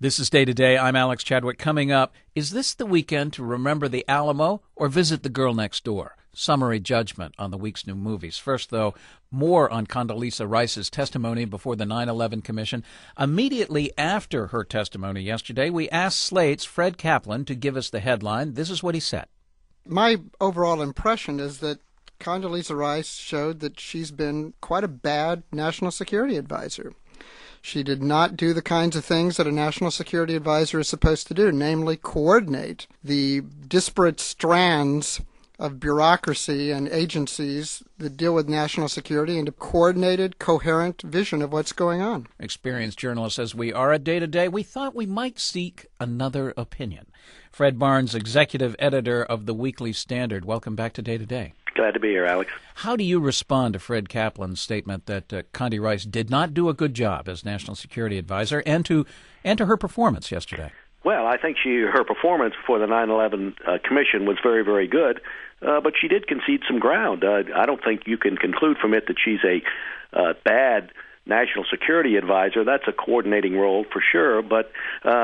This is Day to Day. I'm Alex Chadwick. Coming up, is this the weekend to remember the Alamo or visit the girl next door? Summary judgment on the week's new movies. First, though, more on Condoleezza Rice's testimony before the 9/11 Commission. Immediately after her testimony yesterday, we asked Slate's Fred Kaplan to give us the headline. This is what he said. My overall impression is that Condoleezza Rice showed that she's been quite a bad national security advisor. She did not do the kinds of things that a national security advisor is supposed to do, namely coordinate the disparate strands of bureaucracy and agencies that deal with national security into a coordinated, coherent vision of what's going on. Experienced journalist says we are at Day to Day. We thought we might seek another opinion. Fred Barnes, executive editor of the Weekly Standard. Welcome back to Day to Day. Glad to be here, Alex. How do you respond to Fred Kaplan's statement that Condi Rice did not do a good job as National Security Advisor and to her performance yesterday? Well, I think her performance before the 9/11 Commission was very, very good, but she did concede some ground. I don't think you can conclude from it that she's a bad national security advisor. That's a coordinating role for sure, but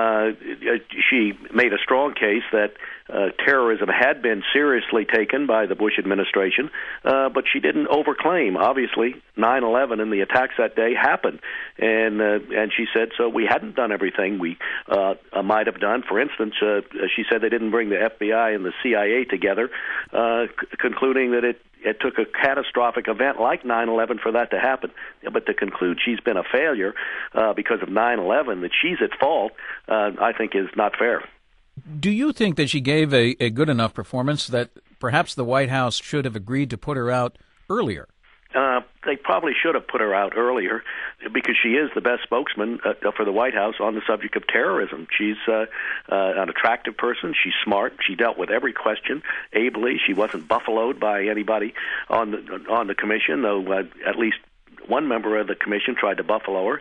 she made a strong case that terrorism had been seriously taken by the Bush administration, but she didn't overclaim. Obviously, 9/11 and the attacks that day happened, and she said, so we hadn't done everything we might have done. For instance, she said they didn't bring the FBI and the CIA together, concluding that it took a catastrophic event like 9/11 for that to happen. But to conclude she's been a failure because of 9/11, that she's at fault, I think is not fair. Do you think that she gave a good enough performance that perhaps the White House should have agreed to put her out earlier? They probably should have put her out earlier because she is the best spokesman for the White House on the subject of terrorism. She's an attractive person. She's smart. She dealt with every question ably. She wasn't buffaloed by anybody on the commission, though at least one member of the commission tried to buffalo her,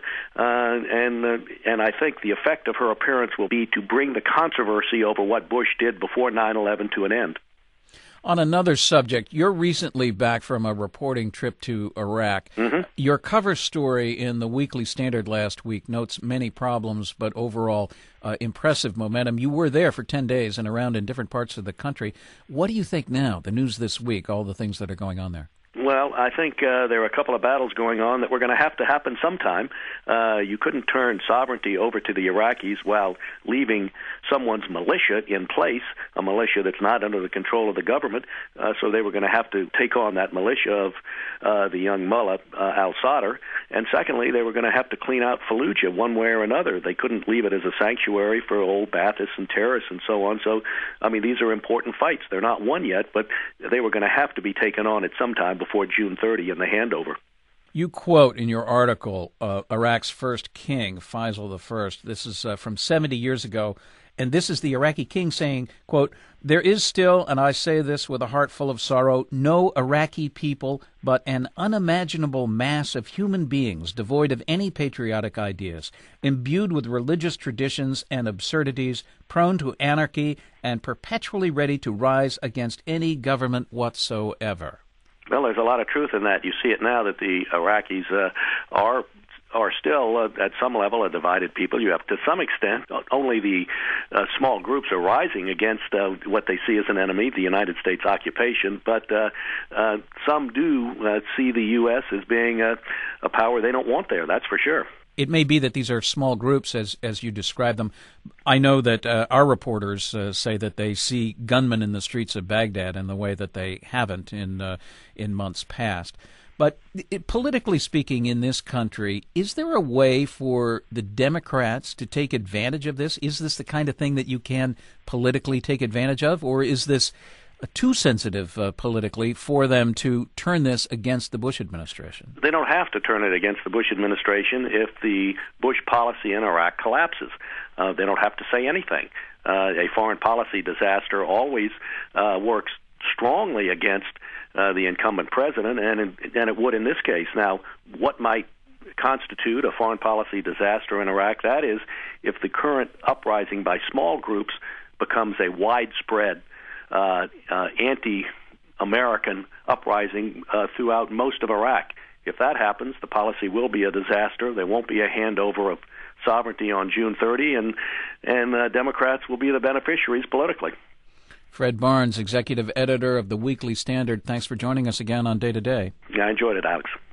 and I think the effect of her appearance will be to bring the controversy over what Bush did before 9/11 to an end. On another subject, you're recently back from a reporting trip to Iraq. Mm-hmm. Your cover story in the Weekly Standard last week notes many problems, but overall impressive momentum. You were there for 10 days and around in different parts of the country. What do you think now, the news this week, all the things that are going on there? Well, I think there are a couple of battles going on that were going to happen sometime. You couldn't turn sovereignty over to the Iraqis while leaving someone's militia in place, a militia that's not under the control of the government. So they were going to have to take on that militia of the young mullah, al-Sadr. And secondly, they were going to have to clean out Fallujah one way or another. They couldn't leave it as a sanctuary for old Baathists and terrorists and so on. So, I mean, these are important fights. They're not won yet, but they were going to have to be taken on at some time before June 30 in the handover. You quote in your article Iraq's first king, Faisal I. This is from 70 years ago, and this is the Iraqi king saying, quote, "There is still, and I say this with a heart full of sorrow, no Iraqi people but an unimaginable mass of human beings devoid of any patriotic ideas, imbued with religious traditions and absurdities, prone to anarchy, and perpetually ready to rise against any government whatsoever." Well, there's a lot of truth in that. You see it now that the Iraqis are still, at some level, a divided people. You have, to some extent, only the small groups are rising against what they see as an enemy, the United States occupation. But some do see the U.S. as being a power they don't want there, that's for sure. It may be that these are small groups, as you describe them. I know that our reporters say that they see gunmen in the streets of Baghdad in the way that they haven't in months past. But politically speaking in this country, is there a way for the Democrats to take advantage of this? Is this the kind of thing that you can politically take advantage of, or is this too sensitive politically for them to turn this against the Bush administration? They don't have to turn it against the Bush administration if the Bush policy in Iraq collapses. They don't have to say anything. A foreign policy disaster always works strongly against the incumbent president, and it would in this case. Now, what might constitute a foreign policy disaster in Iraq? That is, if the current uprising by small groups becomes a widespread anti-American uprising throughout most of Iraq. If that happens, the policy will be a disaster. There won't be a handover of sovereignty on June 30, and Democrats will be the beneficiaries politically. Fred Barnes, executive editor of the Weekly Standard, thanks for joining us again on Day to Day. Yeah, I enjoyed it, Alex.